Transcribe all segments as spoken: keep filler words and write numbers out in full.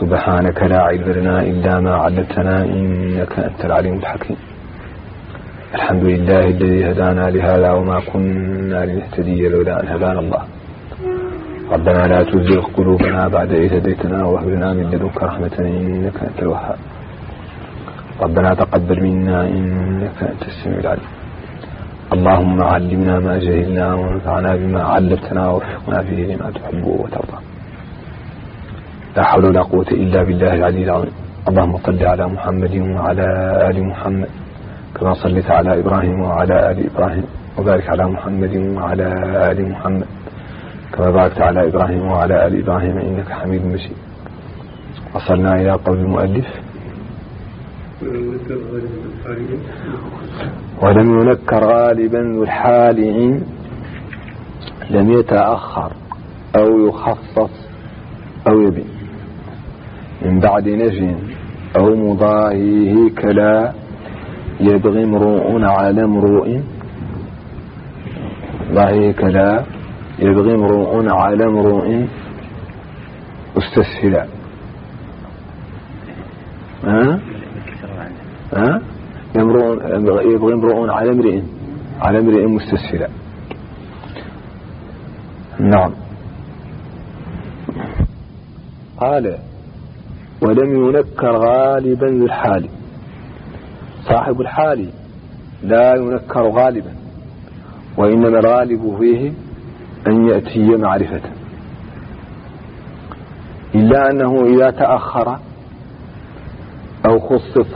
سبحانك لا علم لنا إلا ما علمتنا إنك أنت العليم الحكيم. الحمد لله الذي هدانا لهذا وما كنا لنهتدي لولا أن هدانا الله. ربنا لا تزغ قلوبنا بعد إذ هديتنا وهب لنا من لدنك رحمة إنك أنت الوهاب. ربنا تقبل منا إنك أنت السميع العليم. اللهم علمنا ما جهلنا وانفعنا بما علمتنا ووفقنا فيه لما تحب وترضى. لا حول ولا قوة إلا بالله العلي العظيم. اللهم صل على محمد وعلى آل محمد كما صليت على إبراهيم وعلى آل إبراهيم، وبارك على محمد وعلى آل محمد كما باركت على إبراهيم وعلى آل إبراهيم إنك حميد مجيد. وصلنا إلى قول المؤلف ولم ينكر غالبا ذو الحال إن لم يتأخر أو يخصص أو يبين من بعد نفي أو مضاهيه كلا يبغي امرؤ على امرؤ ضاهيه كلا يبغي امرؤ على امرؤ استسهلا. ها ها يبغي امرؤ على امرئ على امرئ مستسهلا. نعم. قال ولم ينكر غالبا ذو الحال. صاحب الحال لا ينكر غالبا، وإنما الغالب فيه أن يأتي معرفة، إلا أنه إذا تأخر أو خصص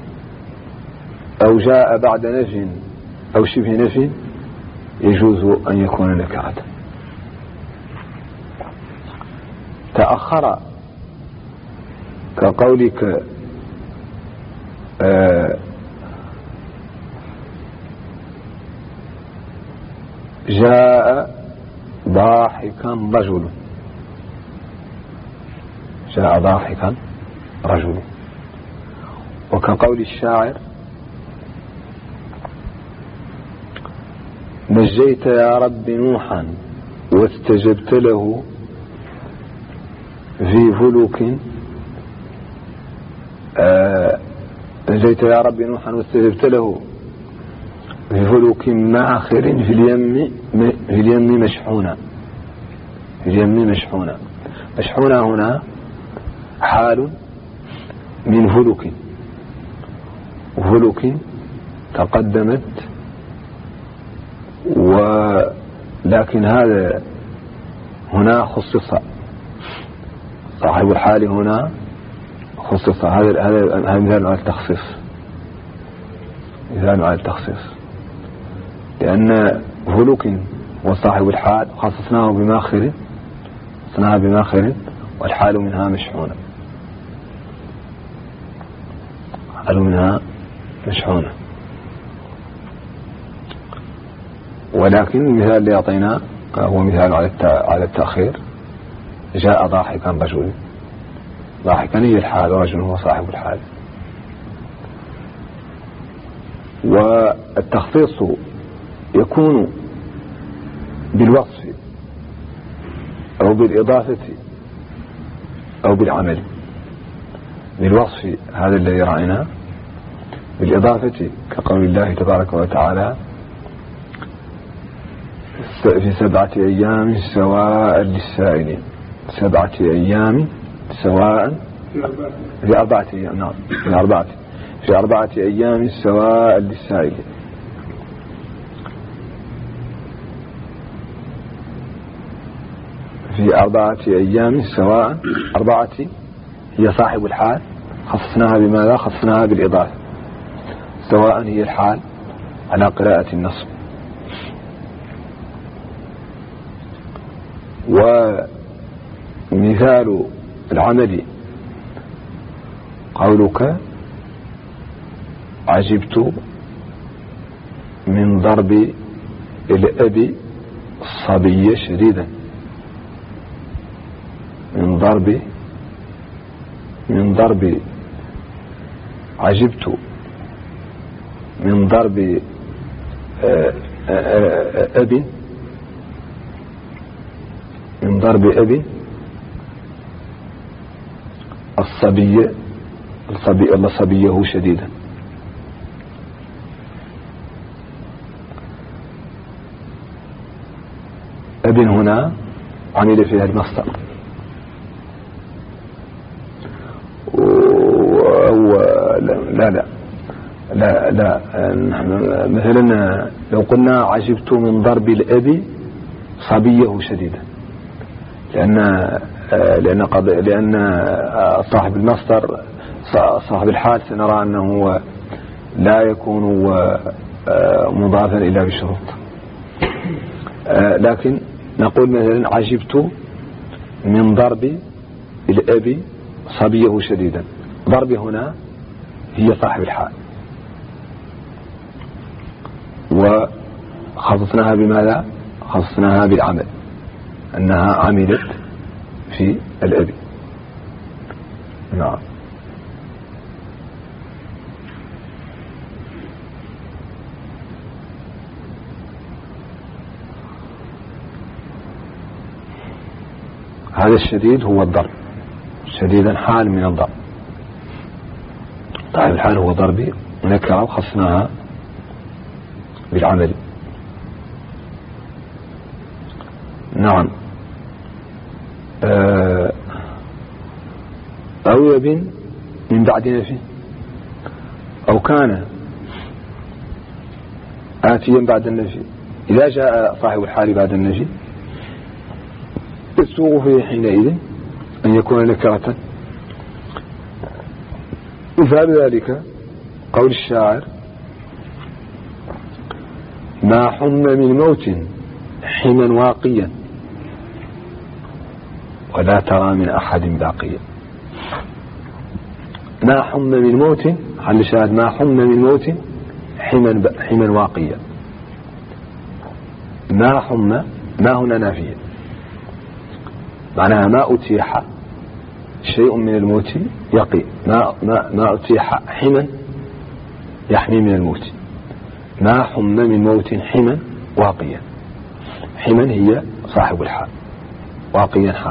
أو جاء بعد نفي أو شبه نفي يجوز أن يكون نكرة. تأخر كقولك آه جاء ضاحكا رجل، جاء ضاحكا رجل. وكقول الشاعر نجيت يا رب نوحا واستجبت له في فلك آه نجيت يا رب نوحا واستجبت له في فلك ماخر في اليم في اليم مشحونا في اليم مشحونا. مشحونا هنا حال من فلك، وفلك تقدمت، ولكن هذا هنا خصص. صاحب الحال هنا خصص. هذا هذا مثال على التخصيص، مثال على التخصيص، لأن فلوك وصاحب الحال خصصناه بماخر، خصصناها بماخر، والحال منها مشحونة، حال منها مشحونة. ولكن المثال اللي أعطيناه هو مثال على التأخير. جاء ضاحكا رجل، ضاحكا هي الحال، ورجل هو صاحب الحال. والتخصيص يكون بالوصف أو بالإضافة أو بالعمل. بالوصف هذا الذي رأيناه، بالإضافة كقول الله تبارك وتعالى في سبعة أيام سواء للسائلين. سبعة أيام سواء في أربعة أيام. نعم في أربعة في أربعة أيام سواء للسائلين. في أربعة أيام سواء. أربعة هي صاحب الحال، خصصناها بماذا؟ خصصناها بالإضافة. سواء هي الحال على قراءة النصب. ومثال العمل قولك عجبت من ضرب الأب الصبي شديدا. من ضرب من ضرب عجبت من ضرب أب من ضرب أب الصبي الصبي الله صبيه شديدا. ابن هنا عمل فيها المصدر، لا لا لا لا مثلا لو قلنا عجبت من ضرب الأب صبيه شديدا، لأن لأن قض... لأن صاحب المصدر صاحب الحال سنرى أنه لا يكون مضافا إلا بشروط، لكن نقول مثلا عجبت من ضرب الأب صبيه شديدا. ضرب هنا هي صاحب الحال، وخصصناها بماذا؟ خصصناها بالعمل، أنها عملت في الأب. نعم. هذا الشديد هو الضرب، شديدا حال من الضرب. طيب الحال هو ضربي نكرة وخصناها بالعمل. نعم. أو يبن من بعد نفي، أو كان آتيا بعد النفي. إذا جاء صاحب الحال بعد النفي السوغ فيه حينئذ أن يكون نكرة. مثال ذلك قول الشاعر: ما حم من موت حما واقيا ولا ترى من أحد باقيا. ما حم من موت، حل شاهد ما حم من موت حما حما واقيا. ما حم، ما هنا نافية، معناها ما أتيح شيء من الموت يقي، ما ما ما أتيح حما يحمي من الموت. ما حم من موت حما واقيا. حما هي صاحب الحال، واقيا حال.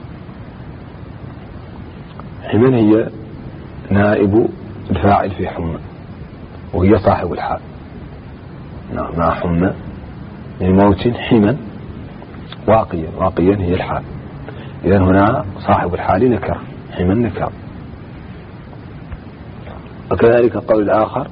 حما هي نائب الفاعل في حم، وهي صاحب الحال. نعم. ما حم من موت حما واقيا، واقيا هي الحال. إذن هنا صاحب الحال نكر، حما نكر. وكذلك القول الآخر: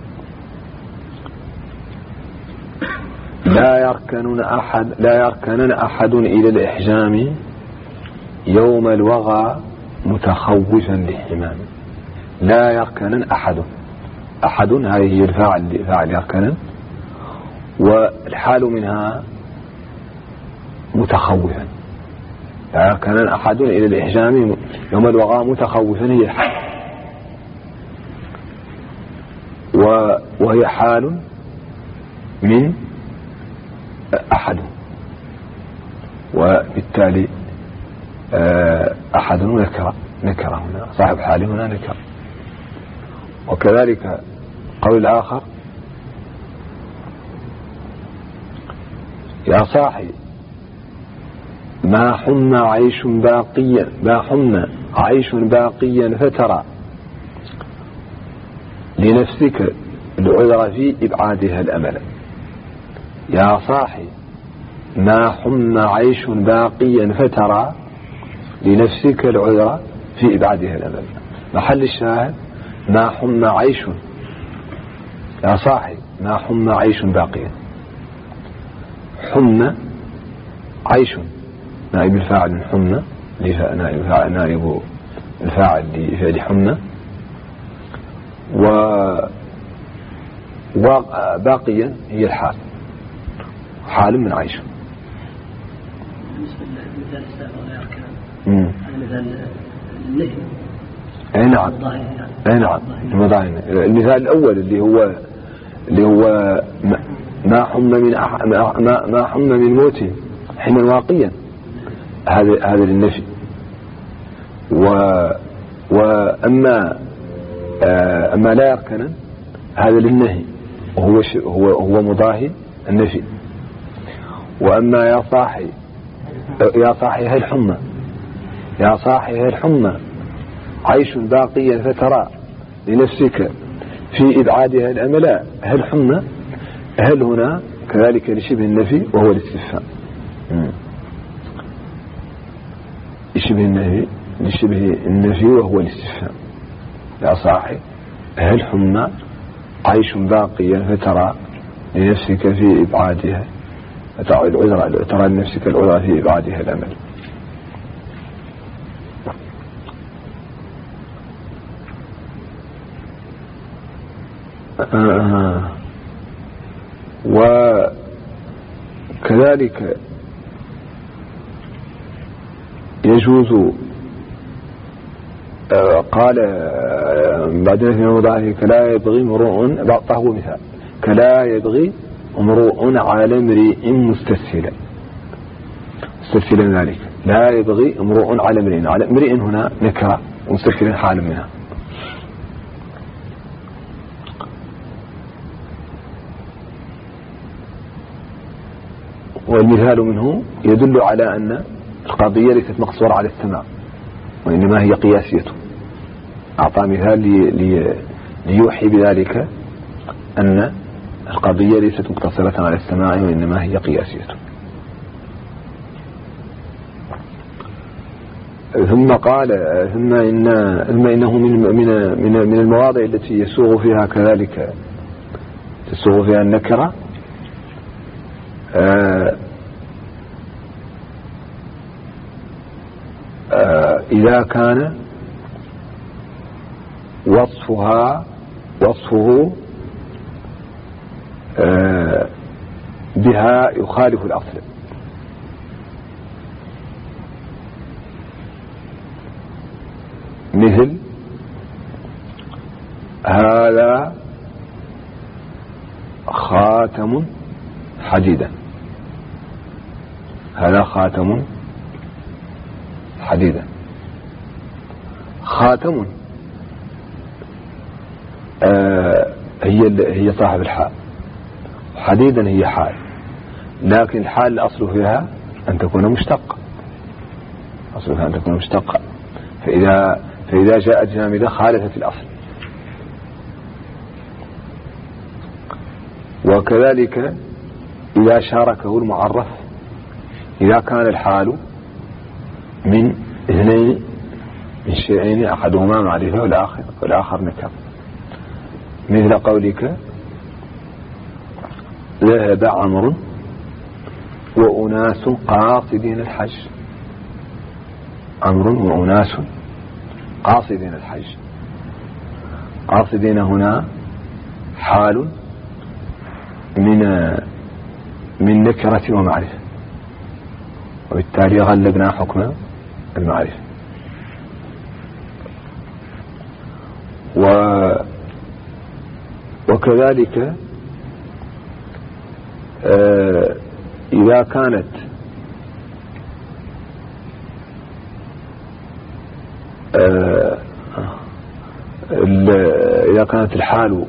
لا يركنن أحد لا يركنن أحد إلى الإحجام يوم الوغى متخوفا للحمام. لا يركنن أحد، أحد هذه هي الفاعل، فاعل يركنن، والحال منها متخوفا. لا يركنن أحد إلى الإحجام يوم الوغى متخوفا هي الحال، وهي حال من أحد، وبالتالي أحد نكرة، نكرة هنا صاحب حال هنا نكرة. وكذلك قول الآخر: يا صاحي ما حم عيش باقيا ما حم عيش باقيا فترى لنفسك العذر في إبعادها الأمل. يا صاحي ما حم عيش باقيا فترى لنفسك العذر في إبعادها الأمل. محل الشاهد: ما حم عيش. يا صاحي ما حم عيش باقيا. حم عيش نائب الفاعل من حم، نائب الفاعل لفعل حم، وباقيا هي الحال، حال من عيش. اي نعم، اي نعم. المثال الاول اللي هو اللي هو ما حم من أح... ما ما حم من موت حما واقيا، هذا هذا للنفي. و واما اما لا يركن هذا للنهي، وهو ش... هو هو مضاهي النفي. واما يا صاحي يا صاحي هاي الحمى، يا صاحي هاي الحمى، عيش باقيا فترى لنفسك في إبعادها الأمل. هل حمى هل هنا كذلك لشبه النفي وهو الاستفهام، لشبه النفي لشبه النفي وهو الاستفهام. يا صاحي هل حمى عيش باقيا فترى لنفسك في إبعادها، ترى لنفسك العذر في إبعادها الأمل. آه. وكذلك يجوز آه قال آه بعدين في موضعه كلا يبغي امرؤ بعطه مثال كلا يبغي امرؤ على امرئ مستسهلا مستسهلا ذلك لا يبغي امرؤ على امرئ على امرئ هنا نكرة مستسهلا حال منها. والمثال منه يدل على أن القضية ليست مقصورة على السماع وإنما هي قياسية. أعطى مثال لي لي ليوحي بذلك أن القضية ليست مقتصرة على السماع وإنما هي قياسية. ثم قال ثم إن ثم إنه من من من من المواضع التي يسوغ فيها كذلك تسوغ فيها النكرة آه آه إذا كان وصفها وصفه آه بها يخالف الأصل. مثل هذا خاتم حديدا هذا خاتم حديدا خاتم آه هي هي صاحب الحال حديدا هي حال لكن الحال الأصل فيها أن تكون مشتقة أصل فيها أن تكون مشتقة فإذا فإذا جاءت جامدة خالفت الأصل. وكذلك إذا شاركه المعرف إذا كان الحال من اثنين من شيئين أحدهما معرفة والآخر والآخر نكر. مثل قولك ذهب عمرو وأناس قاصدين الحج عمرو وأناس قاصدين الحج. قاصدين هنا حال من من نكرة ومعرفة وبالتالي غلبنا حكم المعرفة. و وكذلك آه إذا كانت آه إذا كانت الحال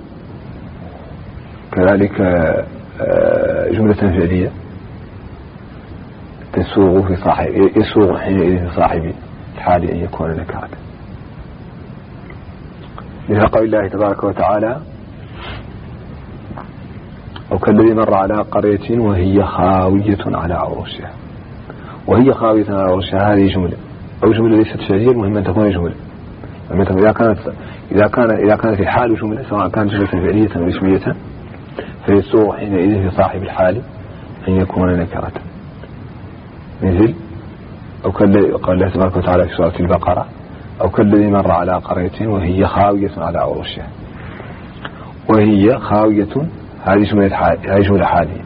كذلك آه جملة فعلية تسوغ في صاحب يسوغ حينئذ في صاحب الحال أن يكون نكرة. مثل قول الله تبارك وتعالى أو كالذي مر على قرية وهي خاوية على عروشها. وهي خاوية على عروشها هذه جملة أو جملة ليست فعلية المهم أن تكون جملة. إذا كانت إذا كان إذا كانت الحال جملة سواء كانت جملة فعلية أو اسمية فيسوغ حينئذ في صاحب الحال أن يكون نكرة. مثل أو كالذي قال الله تبارك وتعالى في سورة البقرة أو كالذي مر على قرية وهي خاوية على عروشها. وهي خاوية هذه جملة هذه جملة حالية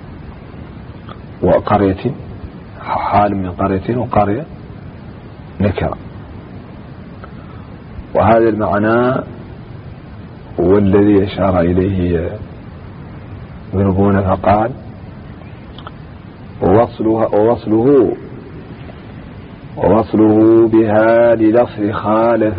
وقرية حال من قرية وقرية نكرة. وهذا المعنى هو الذي أشار إليه ابن بونة فقال ووصلها ووصله ووصله بها للفظ خالف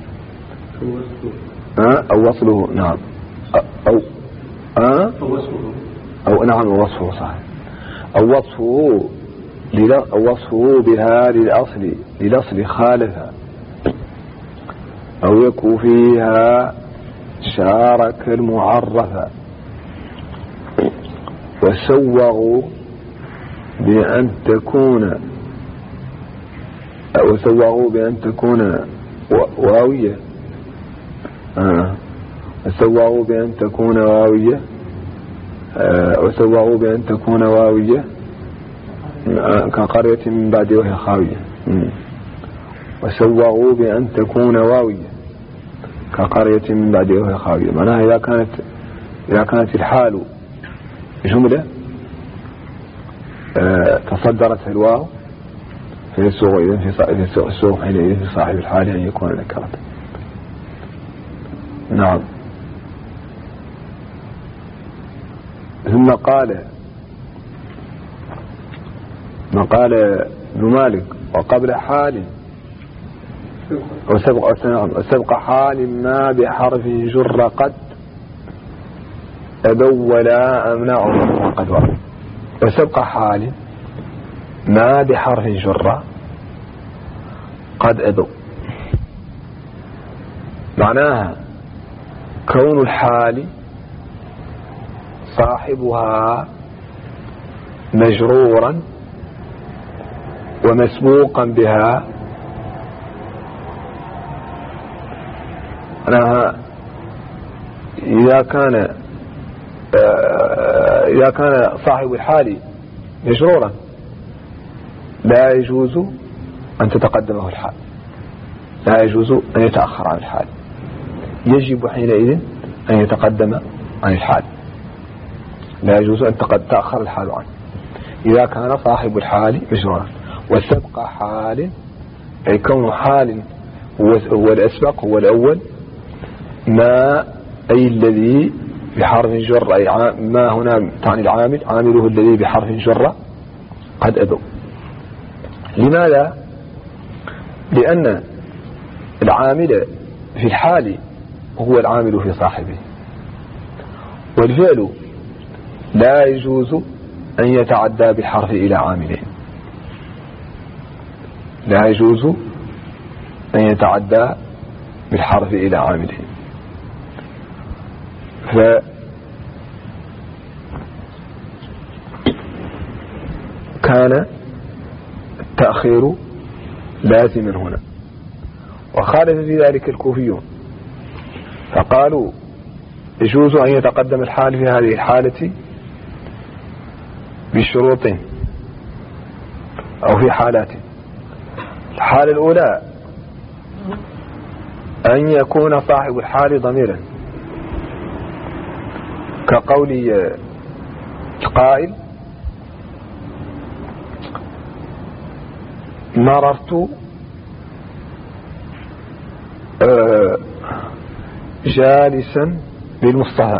أو وصله نعم أو أه؟ أو نعم وصفه صحيح أو وصفه أو وصفه بها للأصل للأصل خالف أو يكو فيها شارك المعرف. وسوغوا بأن تكون وسوغوا بأن تكون واوية آه. وسوغوا بأن تكون واوية آه. وسوغوا بأن تكون واوية آه. كقرية من بعد وهي خاوية. وسوغوا بأن تكون واوية كقرية من بعد وهي خاوية. معناها إذا كانت إذا كانت الحال جملة آه. تصدرت الواو فيسوغ إذن في السوغ حينئذ في صاحب الحال أن يكون نكرة. نعم. ثم قال ما قال ابن مالك وقبل حال وسبق وسبق حال ما بحرف جر قد أبوا ولا أمنع قد ورد. وسبق حال ما بحرف جر قد أبوا معناها كون الحال صاحبها مجرورا ومسبوقا بها معناها إذا كان إذا كان صاحب الحال مجرورا لا يجوز أن تتقدمه الحال، لا يجوز أن يتأخر عن الحال، يجب حينئذ أن يتقدم عن الحال، لا يجوز أن تأخر الحال عنه إذا كان صاحب الحال مجرورا. وسبق حال أي كون حال هو الأسبق هو الأول، ما أي الذي بحرف جر أي ما هنا تعني العامل عامله الذي بحرف جر قد أبوا. لماذا؟ لأن العامل في الحال هو العامل في صاحبه، والفعل لا يجوز أن يتعدى بالحرف إلى عاملين، لا يجوز أن يتعدى بالحرف إلى عاملين. فكان التأخير لازما هنا. وخالف في ذلك الكوفيون فقالوا يجوز أن يتقدم الحال في هذه الحالة بشروط أو في حالات. الحالة الأولى أن يكون صاحب الحال ضميرا كقول القائل مررت جالسا بالمصطفى،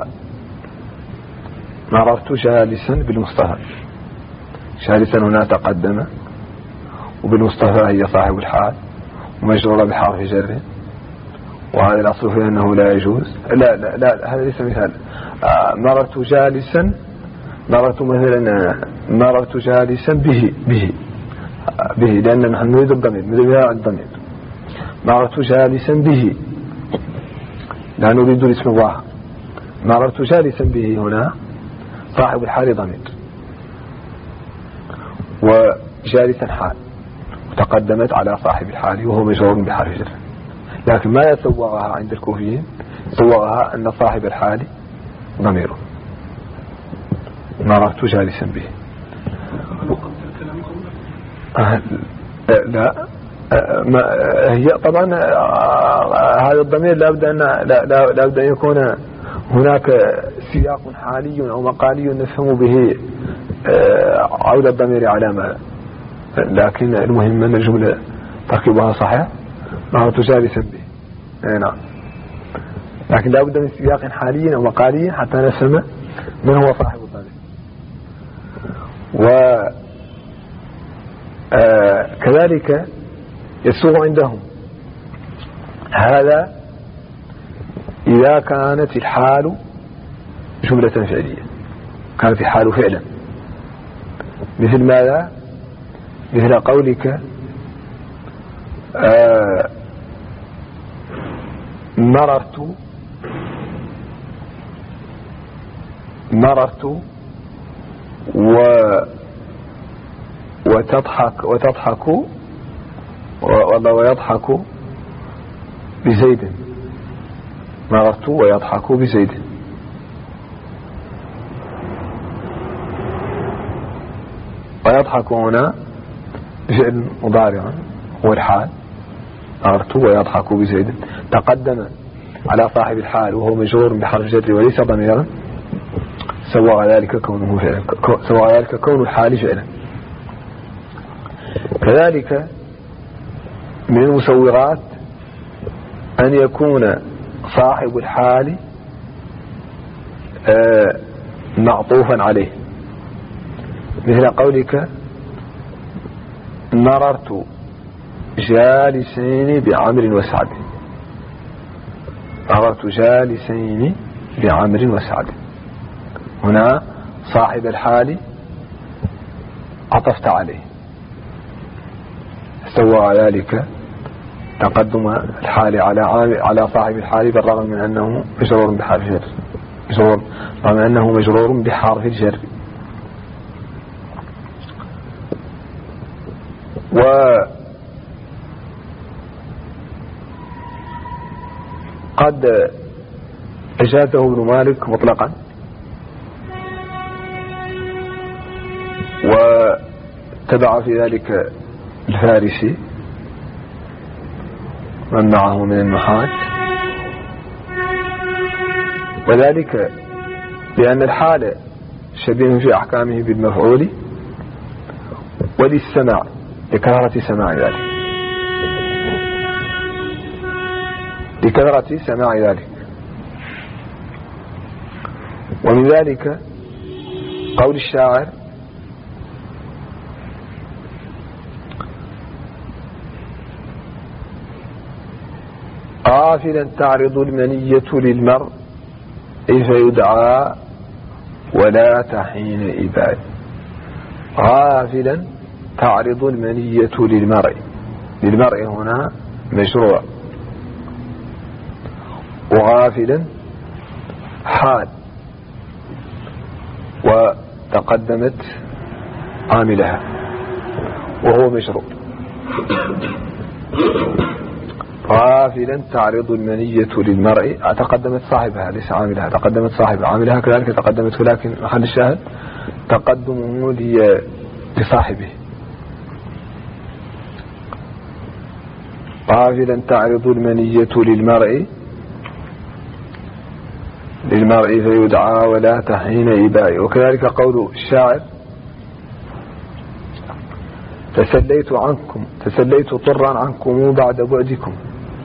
مررت جالسا بالمصطفى، جالسا هنا تقدم، وبالمصطفى هي صاحب الحال ومجرورة بحرف جر، وهذا الأصل فيه أنه لا يجوز. لا لا لا هذا ليس مثال. آه مررت جالسا، مررت مثلا مررت جالسا به به آه به لأن نحن نريد الضمير، نريد الضمير. مررت جالسا به لا نريد الاسم الظاهر. مررت جالسا به هنا صاحب الحال ضمير، وجالسا حال وتقدمت على صاحب الحال وهو مجرور بحرف جر. لكن ما يسوغها عند الكوفيين، سوغها أن صاحب الحال ضميره. مررت جالسا به أه لا أه ما هي طبعا أه هذا الضمير لابد أن لا لابد أن يكون هناك سياق حالي أو مقالي نفهم به أه عودة الضمير على ما، لكن المهم أن الجملة تركيبها صحيح. مررت جالسا به نعم، لكن لا بد من سياق حالي أو مقالي حتى نفهم من هو صاحب الضمير. وكذلك يسوغ عندهم هذا إذا كانت الحال جملة فعلية، كانت الحال فعلا، مثل ماذا؟ مثل قولك آه مررت مررت و وتضحك وتضحك والله ويضحك بزيد. مررت ويضحك بزيد. ويضحك هنا بفعل مضارع هو الحال. مررت ويضحك بزيد تقدم على صاحب الحال وهو مجرور بحرف جر وليس ضميرا، سواء ذلك كونه فعلا، سواء ذلك كون الحال فعلا. كذلك من المسوغات أن يكون صاحب الحال معطوفا عليه، مثل قولك مررت جالسين بعمر وسعد. مررت جالسين بعمر وسعد، هنا صاحب الحال عطفت عليه، سوى ذلك تقدم الحال على على صاحب الحال بالرغم من أنه مجرور بحرف الجر، مجرور رغم أنه مجرور بحرف الجر. وقد أجازه ابن مالك مطلقا، وتبع في ذلك الفارسي من معه من النحاة، وذلك لأن الحال شبيه في أحكامه بالمفعول وللسماع لكثرة سماع ذلك، لكثرة سماع ذلك. ومن ذلك قول الشاعر غافلا تعرض المنية للمرء فيدعى ولا تحين إباء. غافلا تعرض المنية للمرء، للمرء هنا مشروع، وغافلا حال وتقدمت عاملها وهو مشروع. غافلا تعرض المنية للمرء تقدمت صاحبها ليس عاملها، تقدمت صاحبها، عاملها كذلك تقدمت، ولكن محل الشاهد تقدمه لصاحبه. غافلا تعرض المنية للمرء للمرء فيدعى ولا تحين إباء. وكذلك قول الشاعر تسليت عنكم تسليت طرا عنكم بعد بعدكم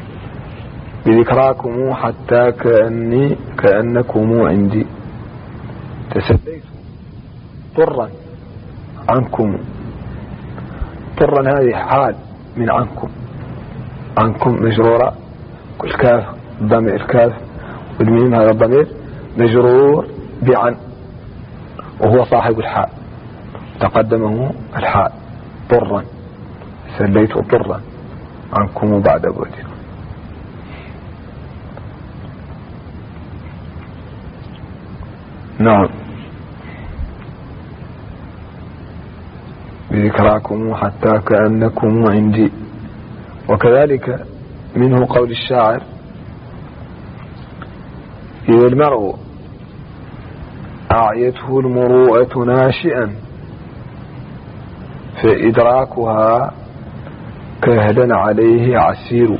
بذكراكم حتى كأني كأنكم عندي. تسليت طرا عنكم، طرا هذه حال من عنكم، عنكم مجرورة، الكاف ضمير، الكاف والميم هذا الضمير مجرور بعن وهو صاحب الحال، تقدمه الحال طرا. سليت طرا عنكم بعد بعدكم. نعم بذكراكم حتى كأنكم عندي. وكذلك منه قول الشاعر إذا المرء أعيته المروءة ناشئا فإدراكها كهلا عليه عسير.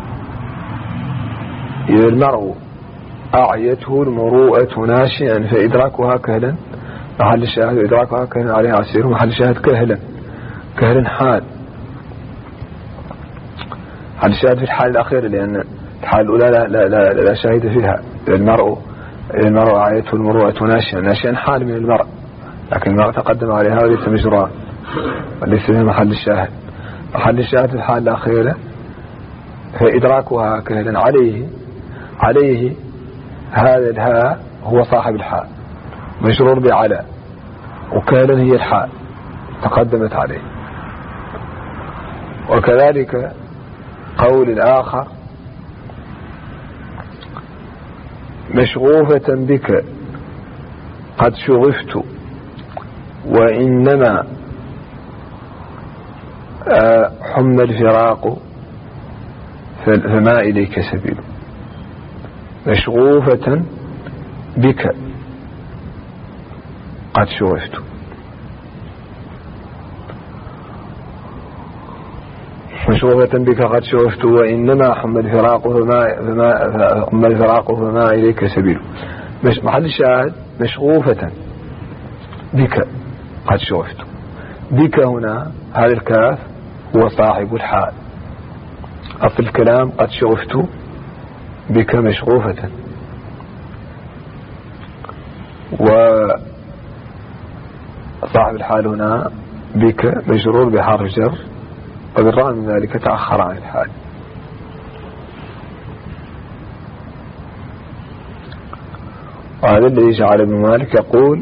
إذا المرء أعيته المروءة ناشئا فإدراكها كهلا، محل الشاهد إدراكها كهلا عليه عسير، محل الشاهد كهلا، كهلا حال، محل الشاهد في الحال الأخير لأن الحال الأولى لا, لا, لا, لا شاهد فيها. المرء المرء أعيته المروءة ناشئا، ناشئا حال من المرء، لكن المرء تقدم عليها وليس مجرى وليس في محل الشاهد. محل الشاهد في الحال الأخيرة فإدراكها كهلا عليه، عليه هذا الهاء هو صاحب الحال مجرور بعلى، وكهلا هي الحال تقدمت عليه. وكذلك قول الآخر مشغوفة بك قد شغفت وإنما حم الفراق فما إليك سبيل. مشغوفة بك قد شغفت. مشغوفة بك قد شغفت وإنما حم الفراق فما فما حم الفراق فما إليك سبيل. مش محل الشاهد مشغوفة بك قد شغفت. بك هنا هذا الكاف هو صاحب الحال. أصل الكلام قد شغفت بك مشغوفة، وصاحب الحال هنا بك مجرور بحرف جر، وبالرغم من ذلك تأخر عن الحال. وهذا الذي جعل ابن مالك يقول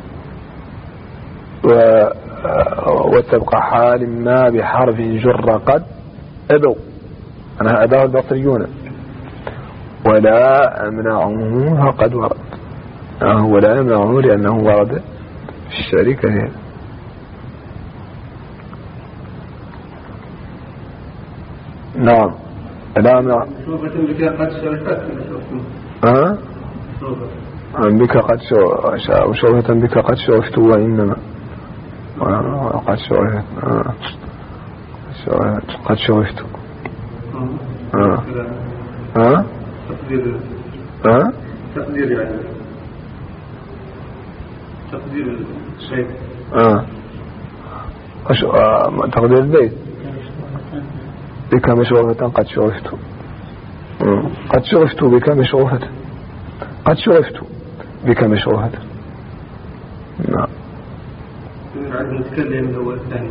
و وتبقى حال ما بحرف جر قد أبوا، أنا أداه البصريون، ولا أمنعه فقد ورد. هو لا يمنعه لأنه ورد في الشعر كثير. نعم لا أمنع بك قد شغفت أه؟ بك قد شغفت بك قد شغفت وإنما قد شغفت قد شغفت ها ها تقدير ها تقدير يعني تقدير الشيء اه تقدير البيت بك مشغوفة قد شغفت. قد شغفت بك مشغوفة قد شغفت بك مشغوفة. نعم نتكلم هو الثاني.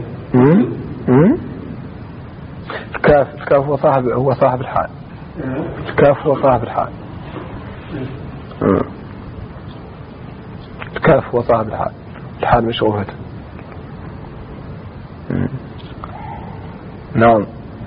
الكاف الكاف هو صاحب هو صاحب الحال. الكاف هو صاحب الحال. الكاف هو صاحب الحال. الحال مشغوفة. نعم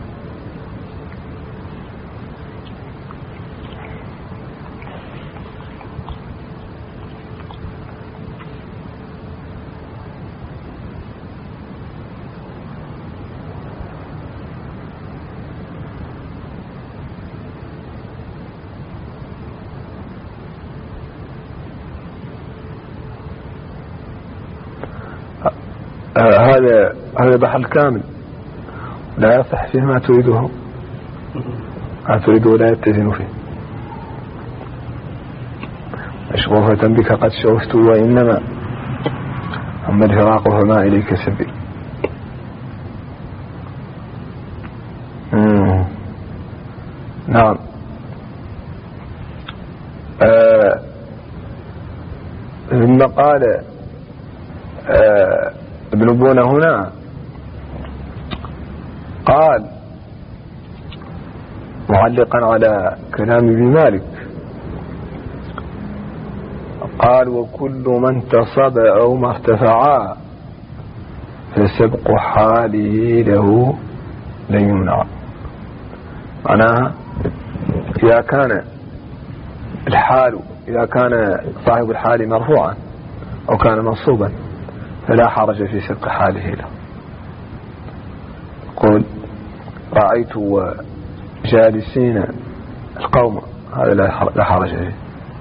هذا هذا بحر كامل لا يصح فيه ما تريده ما تريده لا يتزن فيه. مشغوفة بك قد شغفت وإنما أما الفراق فما إليك سبيل. نعم آه ثم قال آه ابن بونة هنا قال معلقا على كلام ابن مالك قال وكل من انتصب أو ما ارتفعا فسبق حاله له لن يمنع. معناها إذا كان الحال إذا كان صاحب الحال مرفوعا أو كان منصوبا فلا حرج في سبق حاله له. قل رأيت جالسين القوم هذا لا حرج فيه.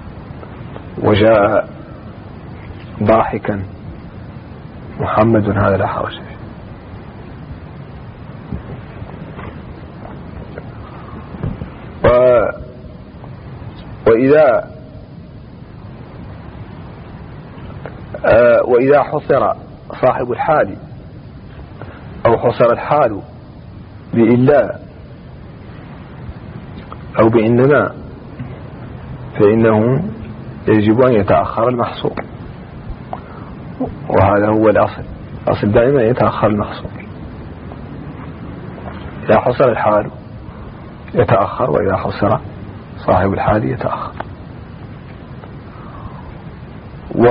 وجاء ضاحكا محمد هذا لا حرج فيه. و وإذا آه وإذا حصر صاحب الحال أو حصر الحال بإلا أو بإنما فإنه يجب أن يتأخر المحصور، وهذا هو الأصل. الأصل دائما يتأخر المحصور. إذا حصر الحال يتأخر، وإذا حصر صاحب الحال يتأخر. و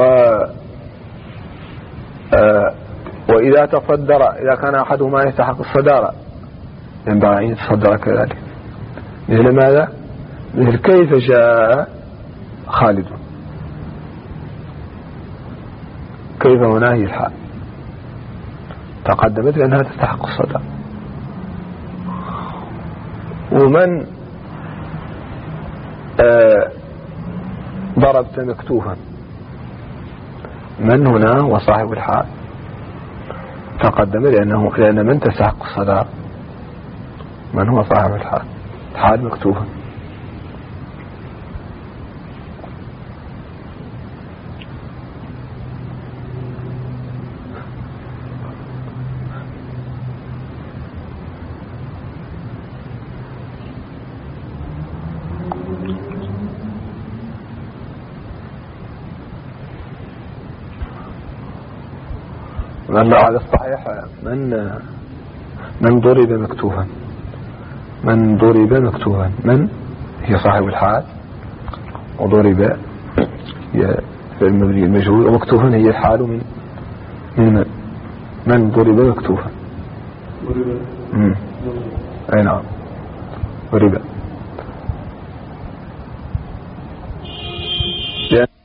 آه وإذا تصدر إذا كان أحدهما يستحق الصدارة ينبغي أن يتصدر كذلك. مثل ماذا؟ مثل كيف جاء خالد. كيف هنا هي الحال تقدمت لأنها تستحق الصدى. ومن آه ضربت مكتوفا، من هنا وصاحب الحال تقدم لأنه لأن من تستحق الصدى من هو صاحب الحال، حال مكتوفا. من على الصحيح من من ضرب مكتوفا، من ضرب مكتوفا، من هي صاحب الحال، وضرب هي المبني المجهول، ومكتوفا هي الحال من من من, من ضرب مكتوفا. امم اي نعم ضرب.